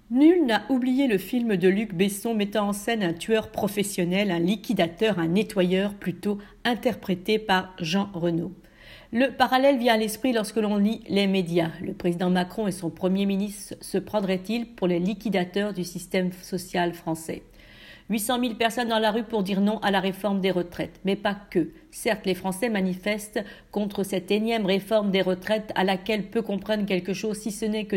Nul n'a oublié le film de Luc Besson mettant en scène un tueur professionnel, un liquidateur, un nettoyeur plutôt, interprété par Jean Reno. Le parallèle vient à l'esprit lorsque l'on lit les médias. Le président Macron et son Premier ministre se prendraient-ils pour les liquidateurs du système social français ? 800 000 personnes dans la rue pour dire non à la réforme des retraites. Mais pas que. Certes, les Français manifestent contre cette énième réforme des retraites à laquelle peu comprennent quelque chose, si ce n'est que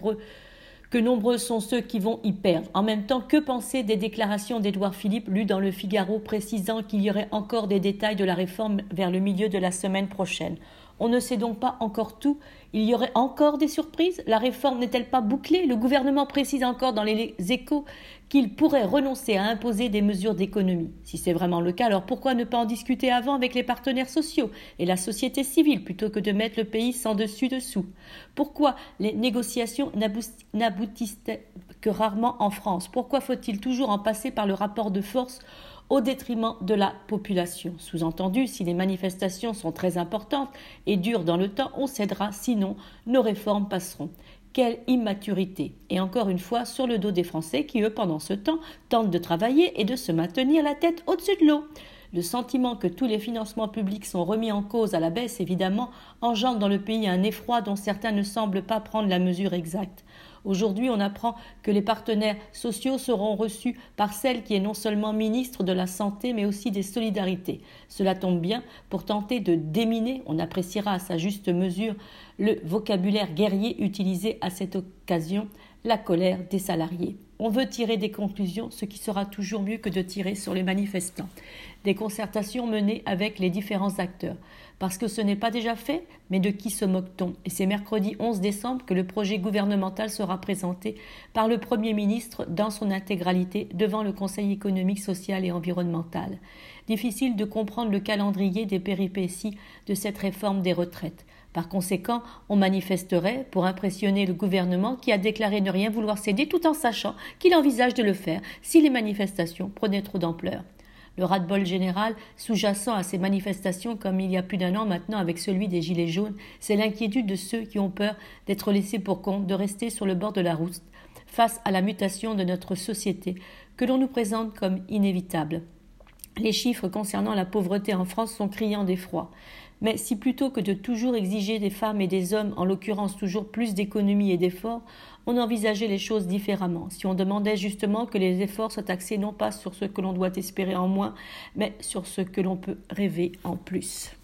nombreux sont ceux qui vont y perdre. En même temps, que penser des déclarations d'Édouard Philippe lues dans le Figaro précisant qu'il y aurait encore des détails de la réforme vers le milieu de la semaine prochaine ? On ne sait donc pas encore tout. Il y aurait encore des surprises. La réforme n'est-elle pas bouclée ? Le gouvernement précise encore dans les Échos qu'il pourrait renoncer à imposer des mesures d'économie. Si c'est vraiment le cas, alors pourquoi ne pas en discuter avant avec les partenaires sociaux et la société civile plutôt que de mettre le pays sans dessus-dessous ? Pourquoi les négociations n'aboutissent que rarement en France ? Pourquoi faut-il toujours en passer par le rapport de force au détriment de la population ? Sous-entendu, si les manifestations sont très importantes et durent dans le temps, on cédera, sinon nos réformes passeront. Quelle immaturité! Et encore une fois, sur le dos des Français qui, eux, pendant ce temps, tentent de travailler et de se maintenir la tête au-dessus de l'eau. Le sentiment que tous les financements publics sont remis en cause à la baisse, évidemment, engendre dans le pays un effroi dont certains ne semblent pas prendre la mesure exacte. Aujourd'hui, on apprend que les partenaires sociaux seront reçus par celle qui est non seulement ministre de la Santé, mais aussi des Solidarités. Cela tombe bien pour tenter de déminer, on appréciera à sa juste mesure le vocabulaire guerrier utilisé à cette occasion, la colère des salariés. On veut tirer des conclusions, ce qui sera toujours mieux que de tirer sur les manifestants. Des concertations menées avec les différents acteurs. Parce que ce n'est pas déjà fait, mais de qui se moque-t-on ? Et c'est mercredi 11 décembre que le projet gouvernemental sera présenté par le Premier ministre dans son intégralité devant le Conseil économique, social et environnemental. Difficile de comprendre le calendrier des péripéties de cette réforme des retraites. Par conséquent, on manifesterait pour impressionner le gouvernement qui a déclaré ne rien vouloir céder tout en sachant qu'il envisage de le faire si les manifestations prenaient trop d'ampleur. Le ras-de-bol général sous-jacent à ces manifestations, comme il y a plus d'un an maintenant avec celui des Gilets jaunes, c'est l'inquiétude de ceux qui ont peur d'être laissés pour compte, de rester sur le bord de la route face à la mutation de notre société que l'on nous présente comme inévitable. Les chiffres concernant la pauvreté en France sont criants d'effroi. Mais si plutôt que de toujours exiger des femmes et des hommes, en l'occurrence toujours plus d'économie et d'efforts, on envisageait les choses différemment, si on demandait justement que les efforts soient axés non pas sur ce que l'on doit espérer en moins, mais sur ce que l'on peut rêver en plus.